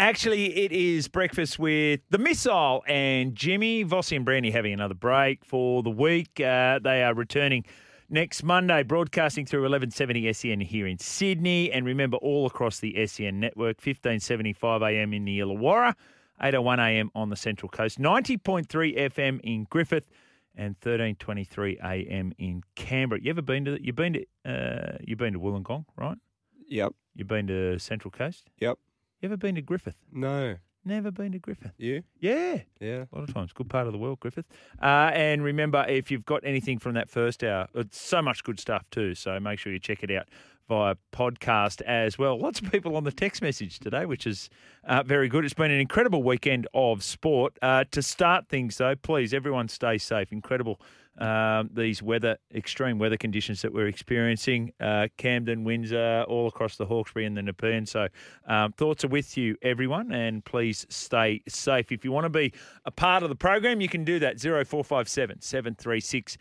Actually, it is breakfast with the Missile and Jimmy. Vossi and Brandy having another break for the week. They are returning next Monday, broadcasting through 1170 SEN here in Sydney. And remember, all across the SEN network, 1575 AM in the Illawarra, 8:01 AM on the Central Coast, 90.3 FM in Griffith, and 1323 AM in Canberra. You've been to Wollongong, right? Yep. You've been to Central Coast? Yep. You ever been to Griffith? No. Never been to Griffith. You? Yeah. Yeah. A lot of times. Good part of the world, Griffith. And remember, if you've got anything from that first hour, it's so much good stuff too. So make sure you check it out via podcast as well. Lots of people on the text message today, which is very good. It's been an incredible weekend of sport. To start things, though, please, everyone stay safe. Incredible these extreme weather conditions that we're experiencing. Camden, Windsor, all across the Hawkesbury and the Nepean. So thoughts are with you, everyone, and please stay safe. If you want to be a part of the program, you can do that. 0457 736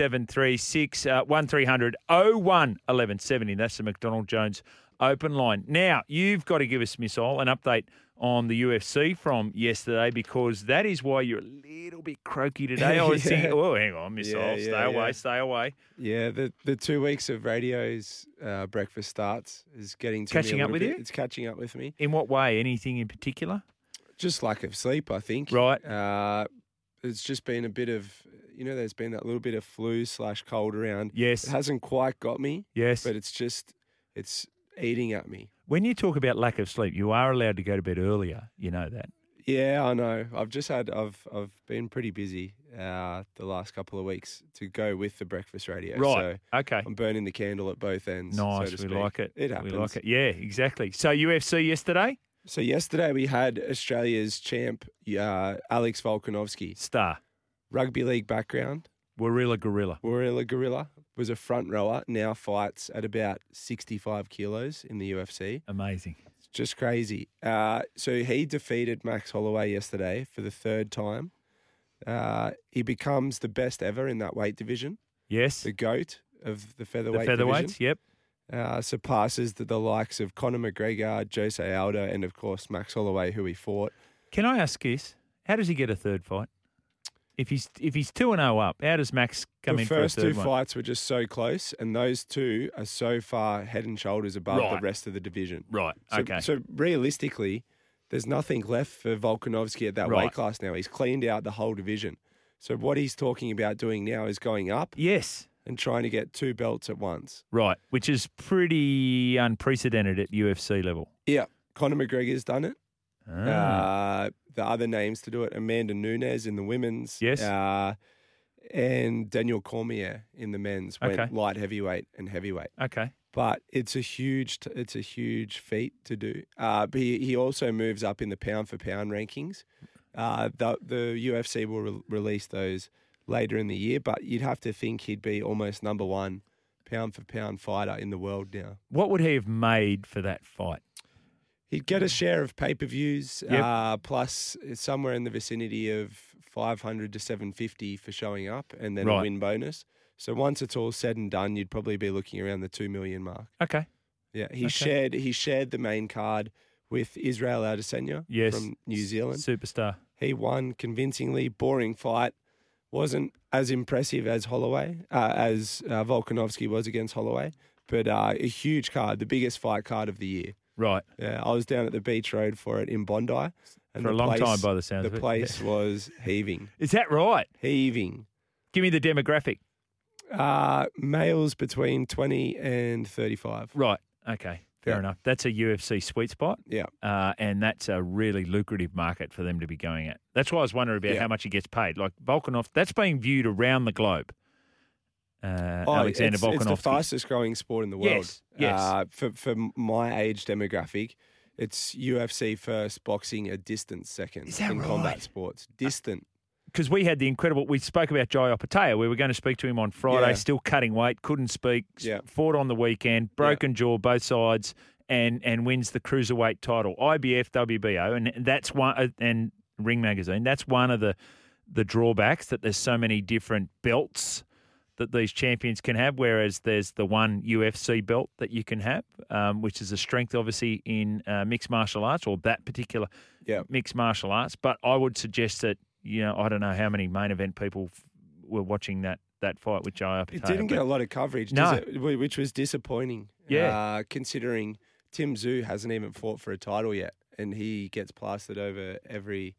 736 1300 01 1170. That's the McDonald Jones open line. Now, you've got to give us, Missile, an update on the UFC from yesterday, because that is why you're a little bit croaky today. I was thinking, oh, hang on, Missile, stay away. Yeah, the 2 weeks of radio's breakfast starts is getting to catching me a up with bit. you? It's catching up with me. In what way? Anything in particular? Just lack of sleep, I think. Right. It's just been a bit of, there's been that little bit of flu/cold around. Yes. It hasn't quite got me. Yes. But it's eating at me. When you talk about lack of sleep, you are allowed to go to bed earlier. You know that. Yeah, I know. I've been pretty busy the last couple of weeks to go with the breakfast radio. Right. So okay. I'm burning the candle at both ends. Nice. So to we speak. like it. It happens. We like it. Yeah, exactly. So UFC yesterday? So yesterday we had Australia's champ, Alex Volkanovski. Star. Rugby league background. Warilla Gorilla. Was a front rower, now fights at about 65 kilos in the UFC. Amazing. It's just crazy. So he defeated Max Holloway yesterday for the third time. He becomes the best ever in that weight division. Yes. The GOAT of the featherweight featherweights, division. yep. Surpasses the likes of Conor McGregor, Jose Aldo, and of course Max Holloway, who he fought. Can I ask this? How does he get a third fight? If he's 2-0 up, how does Max come in for a third one? The first two fights were just so close, and those two are so far head and shoulders above the rest of the division. Right, okay. So realistically, there's nothing left for Volkanovski at that weight class now. He's cleaned out the whole division. So what he's talking about doing now is going up. Yes. And trying to get two belts at once. Right, which is pretty unprecedented at UFC level. Yeah. Conor McGregor's done it. Ah. The other names to do it, Amanda Nunes in the women's. Yes. And Daniel Cormier in the men's went light heavyweight and heavyweight. Okay. But it's a huge feat to do. But he also moves up in the pound for pound rankings. The UFC will release those later in the year, but you'd have to think he'd be almost number one pound for pound fighter in the world now. What would he have made for that fight? He'd get a share of pay-per-views, plus somewhere in the vicinity of 500 to 750 for showing up, and then a win bonus. So once it's all said and done, you'd probably be looking around the 2 million mark. Okay. Yeah, he shared the main card with Israel Adesanya from New Zealand. Superstar. He won convincingly. Boring fight. Wasn't as impressive as Holloway, as Volkanovski was against Holloway, but a huge card, the biggest fight card of the year. Right. Yeah, I was down at the Beach Road for it in Bondi. And for a long time by the sounds of it. The place was heaving. Is that right? Heaving. Give me the demographic. Males between 20 and 35. Right. Okay. Fair enough. That's a UFC sweet spot. Yeah. And that's a really lucrative market for them to be going at. That's why I was wondering about how much he gets paid. Like Volkanov, that's being viewed around the globe. Alexander Volkanovski. It's the fastest growing sport in the world. Yes. For my age demographic, it's UFC first, boxing a distant second. Is that in combat sports. Distant. Because we spoke about Jai Opetaia. We were going to speak to him on Friday, still cutting weight, couldn't speak, fought on the weekend, broken jaw, both sides, and wins the cruiserweight title. IBF, WBO, and that's one, and Ring Magazine, that's one of the drawbacks, that there's so many different belts that these champions can have, whereas there's the one UFC belt that you can have, which is a strength, obviously, in mixed martial arts, or that particular mixed martial arts. But I would suggest that, I don't know how many main event people were watching that fight with Jai Opetaia. It didn't get a lot of coverage, which was disappointing. Yeah. Considering Tim Tszyu hasn't even fought for a title yet, and he gets plastered over every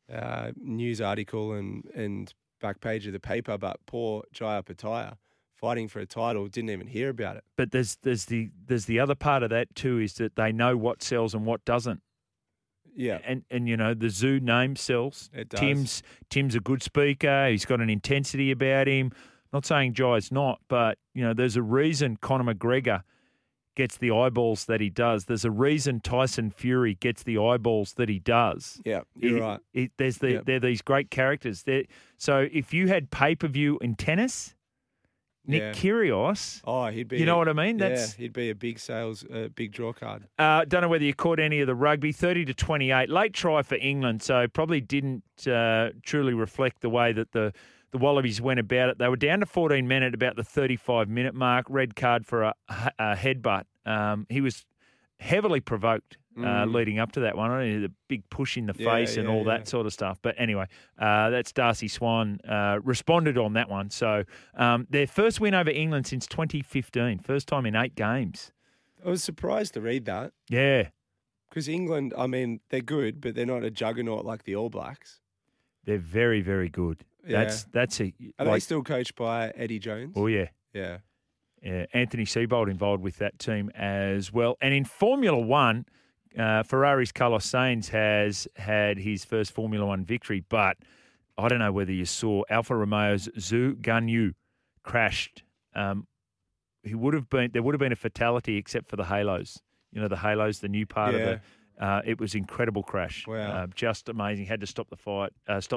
news article and back page of the paper, but poor Jai Opetaia fighting for a title didn't even hear about it. But there's the other part of that too, is that they know what sells and what doesn't. Yeah, and the Tszyu name sells. It does. Tim's a good speaker. He's got an intensity about him. Not saying Jai's not, but there's a reason Conor McGregor gets the eyeballs that he does. There's a reason Tyson Fury gets the eyeballs that he does. Yeah, you're right. They're these great characters. So if you had pay-per-view in tennis, Nick Kyrgios, he'd be. You know what I mean? He'd be a big big draw card. Don't know whether you caught any of the rugby. 30-28, late try for England, so probably didn't truly reflect the way that the Wallabies went about it. They were down to 14 men at about the 35-minute mark. Red card for a headbutt. He was heavily provoked leading up to that one. The big push in the face and all that sort of stuff. But anyway, that's Darcy Swan responded on that one. So their first win over England since 2015. First time in 8 games. I was surprised to read that. Yeah. Because England, they're good, but they're not a juggernaut like the All Blacks. They're very, very good. Yeah. Are they still coached by Eddie Jones? Oh, yeah. Yeah. Yeah, Anthony Seibold involved with that team as well. And in Formula One, Ferrari's Carlos Sainz has had his first Formula One victory, but I don't know whether you saw Alfa Romeo's Zhou Guanyu crashed. There would have been a fatality except for the halos. The halos, the new part of the. It was an incredible crash. Wow, just amazing. Had to stop the fight,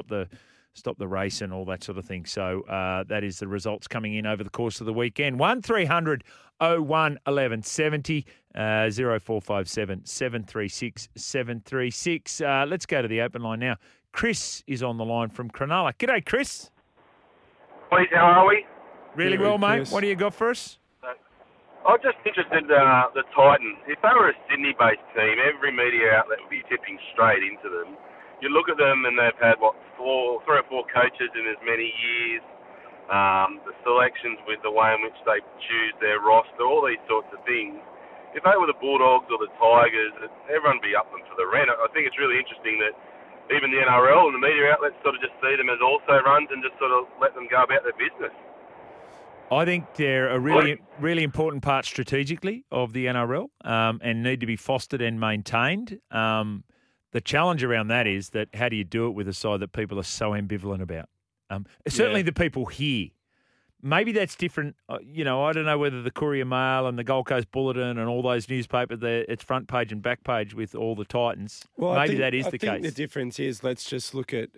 stop the race and all that sort of thing. So that is the results coming in over the course of the weekend. 1300 01 1170 0457 736 736. Let's go to the open line now. Chris is on the line from Cronulla. G'day, Chris. Boys, how are we? Really well, mate. What do you got for us? I'm just interested in the Titans. If they were a Sydney-based team, every media outlet would be tipping straight into them. You look at them and they've had, 3 or 4 coaches in as many years, the selections with the way in which they choose their roster, all these sorts of things. If they were the Bulldogs or the Tigers, everyone would be up them for the rent. I think it's really interesting that even the NRL and the media outlets sort of just see them as also-runs and just sort of let them go about their business. I think they're a really, really important part strategically of the NRL and need to be fostered and maintained. The challenge around that is that how do you do it with a side that people are so ambivalent about? Certainly the people here. Maybe that's different. I don't know whether the Courier Mail and the Gold Coast Bulletin and all those newspapers, it's front page and back page with all the Titans. Well, maybe that is the case. I think the difference is let's look at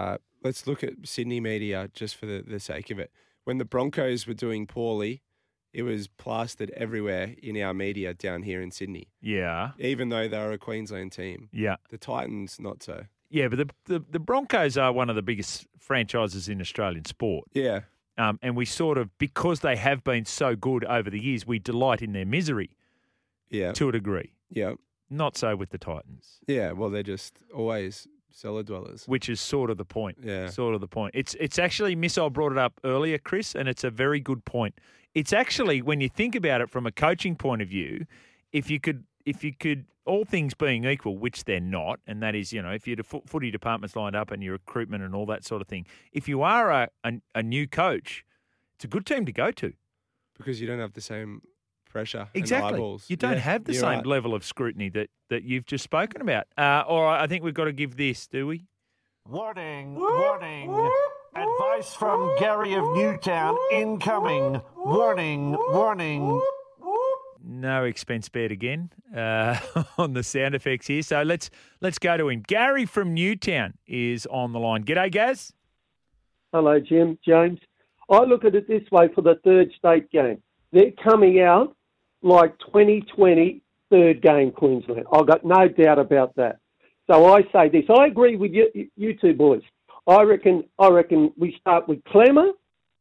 Sydney media just for the sake of it. When the Broncos were doing poorly, it was plastered everywhere in our media down here in Sydney. Yeah. Even though they're a Queensland team. Yeah. The Titans, not so. Yeah, but the Broncos are one of the biggest franchises in Australian sport. Yeah. And we sort of, because they have been so good over the years, we delight in their misery. Yeah. To a degree. Yeah. Not so with the Titans. Yeah, well, they're just always cellar dwellers. Which is sort of the point. Yeah. Sort of the point. It's actually, Missile brought it up earlier, Chris, and it's a very good point. It's actually, when you think about it from a coaching point of view, if you could, all things being equal, which they're not, and that is, if your footy department's lined up and your recruitment and all that sort of thing, if you are a new coach, it's a good team to go to. Because you don't have the same pressure exactly. and eyeballs. You don't have the same level of scrutiny that you've just spoken about. All right, I think we've got to give this, do we? Warning, warning. Advice from Gary of Newtown incoming. Warning, warning. No expense spared again on the sound effects here. So let's go to him. Gary from Newtown is on the line. G'day, Gaz. Hello, Jim, James. I look at it this way for the third state game. They're coming out like 2020 third game Queensland. I've got no doubt about that. So I say this. I agree with you two boys. I reckon we start with Clemmer,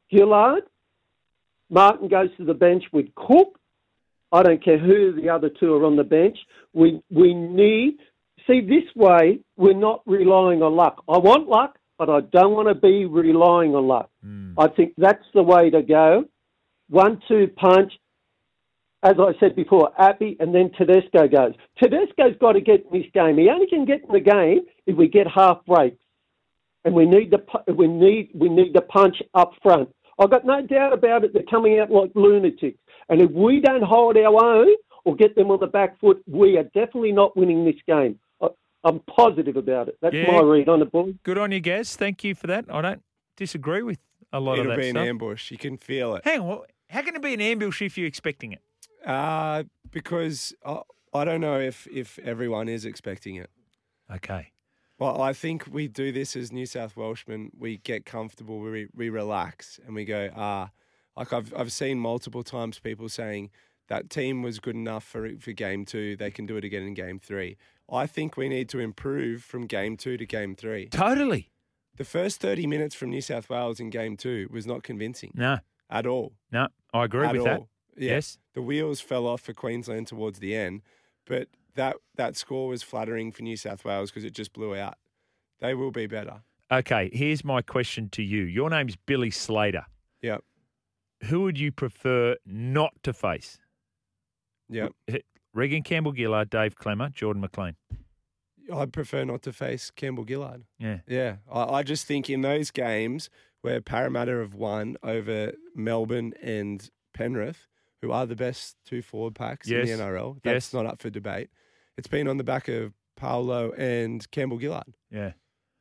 Gillard. Martin goes to the bench with Cook. I don't care who the other two are on the bench. We need... See, this way, we're not relying on luck. I want luck, but I don't want to be relying on luck. I think that's the way to go. 1-2 punch. As I said before, Appy, and then Tedesco goes. Tedesco's got to get in this game. He only can get in the game if we get half breaks, and we need the punch up front. I've got no doubt about it. They're coming out like lunatics, and if we don't hold our own or get them on the back foot, we are definitely not winning this game. I'm positive about it. That's my read on the ball. Good on you, Gaz. Thank you for that. I don't disagree with a lot of that stuff. It'll be an ambush. You can feel it. Hang on. How can it be an ambush if you're expecting it? Because I don't know if everyone is expecting it. Okay. Well, I think we do this as New South Welshmen. We get comfortable, we relax, and we go, like I've seen multiple times people saying that team was good enough for game 2. They can do it again in game 3. I think we need to improve from game 2 to game 3. Totally. The first 30 minutes from New South Wales in game 2 was not convincing. No. At all. No, I agree with that. Yeah. Yes. The wheels fell off for Queensland towards the end, but that score was flattering for New South Wales because it just blew out. They will be better. Okay, here's my question to you. Your name's Billy Slater. Yep. Who would you prefer not to face? Yep. Regan Campbell-Gillard, Dave Clemmer, Jordan McLean. I'd prefer not to face Campbell-Gillard. Yeah. Yeah. I just think in those games where Parramatta have won over Melbourne and Penrith, who are the best 2 forward packs in the NRL, that's not up for debate. It's been on the back of Paolo and Campbell-Gillard. Yeah.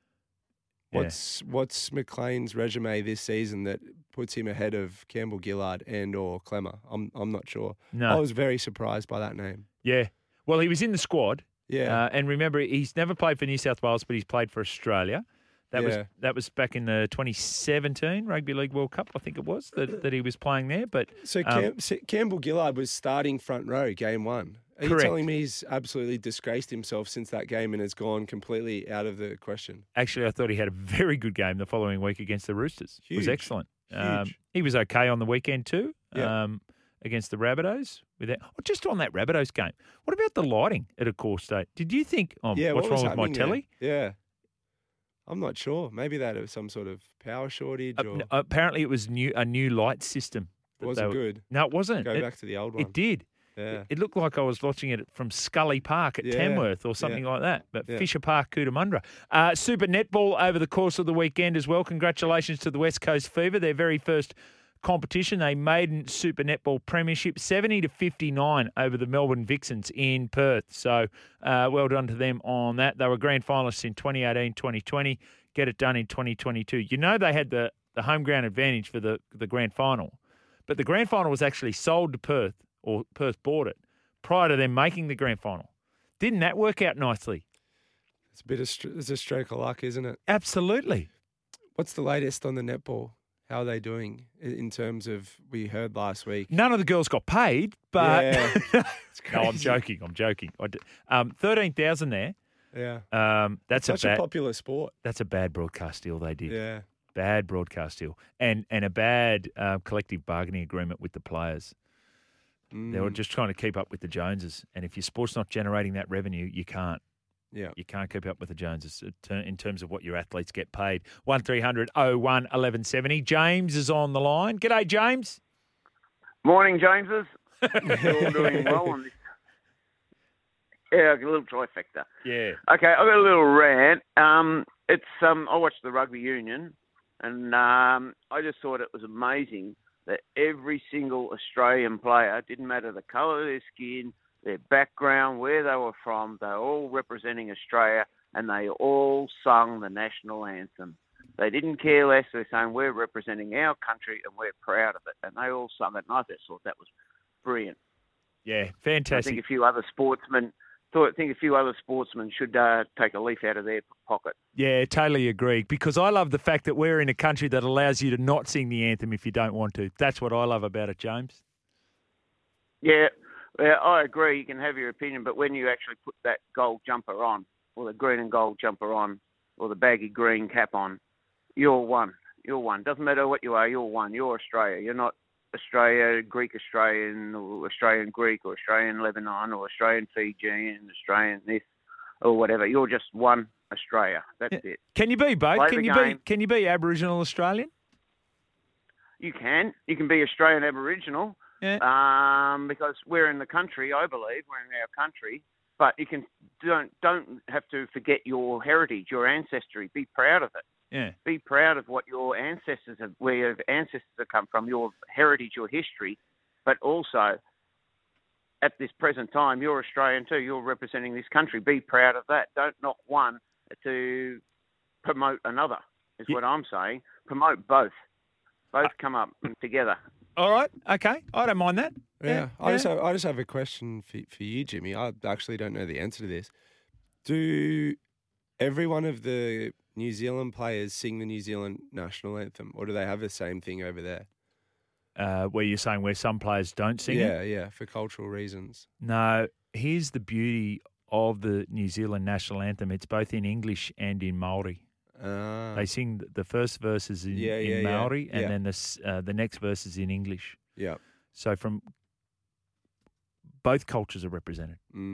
What's McLean's resume this season that puts him ahead of Campbell-Gillard and or Clemmer? I'm not sure. No. I was very surprised by that name. Yeah. Well, he was in the squad. Yeah. And remember, he's never played for New South Wales, but he's played for Australia. That was back in the 2017 Rugby League World Cup, I think it was, that he was playing there. But So Campbell-Gillard was starting front row game 1. Are you telling me he's absolutely disgraced himself since that game and has gone completely out of the question? Actually, I thought he had a very good game the following week against the Roosters. Huge. It was excellent. Huge. He was okay on the weekend too, Yeah. against the Rabbitohs. Just on that Rabbitohs game, what about the lighting at Accor State? Did you think, what's wrong with my telly? There? Yeah. I'm not sure. Maybe that was some sort of power shortage. Or Apparently, it was a new light system. wasn't good. No, it wasn't. Go back to the old one. It did. Yeah. It looked like I was watching it from Scully Park at Tamworth or something like that, but Fisher Park, Cootamundra. Super Netball over the course of the weekend as well. Congratulations to the West Coast Fever, their very first competition, a maiden Super Netball premiership, 70-59 over the Melbourne Vixens in Perth. So well done to them on that. They were grand finalists in 2018, 2020. Get it done in 2022. You know they had the home ground advantage for the grand final, but the grand final was actually sold to Perth, or Perth bought it, prior to them making the grand final. Didn't that work out nicely? It's a stroke of luck, isn't it? Absolutely. What's the latest on the netball? How are they doing in terms of, we heard last week? None of the girls got paid, but... Yeah. It's No, I'm crazy. joking. 13,000 there. Yeah. That's Such a popular sport. That's a bad broadcast deal they did. Yeah. Bad broadcast deal. And a bad collective bargaining agreement with the players. They were just trying to keep up with the Joneses. And if your sport's not generating that revenue, you can't. Yeah. You can't keep up with the Joneses in terms of what your athletes get paid. 1300 01 1170. James is on the line. G'day, James. Morning, Jameses. You're all doing well on this. Yeah, a little trifecta. Yeah. Okay, I've got a little rant. I watched the rugby union, and I just thought it was amazing that every single Australian player, didn't matter the colour of their skin, their background, where they were from, they were all representing Australia, and they all sung the national anthem. They didn't care less. They're saying, we're representing our country and we're proud of it. And they all sung it, and I just thought that was brilliant. Yeah, I fantastic. think a few other sportsmen should take a leaf out of their pocket. Yeah, totally agree. Because I love the fact that we're in a country that allows you to not sing the anthem if you don't want to. That's what I love about it, James. Yeah, I agree. You can have your opinion, but when you actually put that gold jumper on, or the green and gold jumper on, or the baggy green cap on, you're one. You're one. Doesn't matter what you are. You're one. You're Australia. You're not Australia, Greek Australian, or Australian Greek, or Australian Lebanon, or Australian Fijian, Australian this, or whatever. You're just one Australia. That's it. Can you be both? Play Can the you game. Can you be Aboriginal Australian? You can. You can be Australian Aboriginal. Yeah. Because we're in the country, I believe we're in our country. But you can don't have to forget your heritage, your ancestry. Be proud of it. Yeah. Be proud of what your ancestors have, where your ancestors have come from, your heritage, your history. But also, at this present time, you're Australian too. You're representing this country. Be proud of that. Don't knock one to promote another. Is what I'm saying. Promote both. Both come up together. All right. Okay. I don't mind that. Yeah. I just have a question for you, Jimmy. I actually don't know the answer to this. Do every one of the New Zealand players sing the New Zealand national anthem, or do they have the same thing over there? Where you're saying where some players don't sing it? Yeah, for cultural reasons. No. Here's the beauty of the New Zealand national anthem. It's both in English and in Māori. They sing the first verses in Māori, and then the next verse is in English. Yeah. So from both cultures are represented.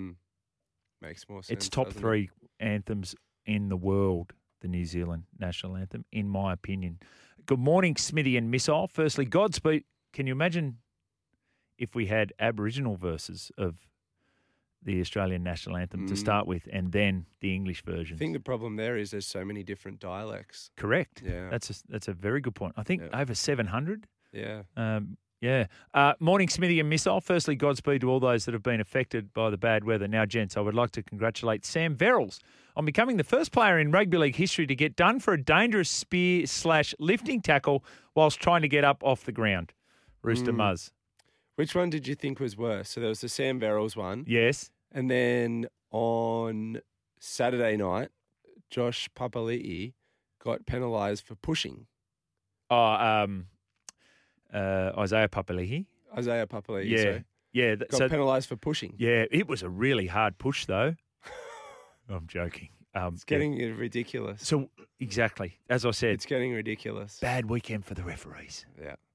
Makes more sense. It's top doesn't three anthems in the world, the New Zealand national anthem, in my opinion. Good morning, Smithy and Missile. Firstly, Godspeed. Can you imagine if we had Aboriginal verses of the Australian national anthem to start with, and then the English version? I think the problem there is there's so many different dialects. Correct. Yeah. That's a very good point. I think over 700. Yeah. Morning, Smithy and Missile. Firstly, Godspeed to all those that have been affected by the bad weather. Now, gents, I would like to congratulate Sam Verrills on becoming the first player in rugby league history to get done for a dangerous spear/lifting tackle whilst trying to get up off the ground. Rooster Muzz. Which one did you think was worse? So there was the Sam Verrills one. Yes. And then on Saturday night, Josh Papali'i got penalised for pushing. Isaiah Papali'i. Isaiah Papali'i, Yeah. sorry. Yeah. Got penalised for pushing. Yeah, it was a really hard push, though. I'm joking. It's getting ridiculous. So, exactly. As I said, It's getting ridiculous. bad weekend for the referees. Yeah.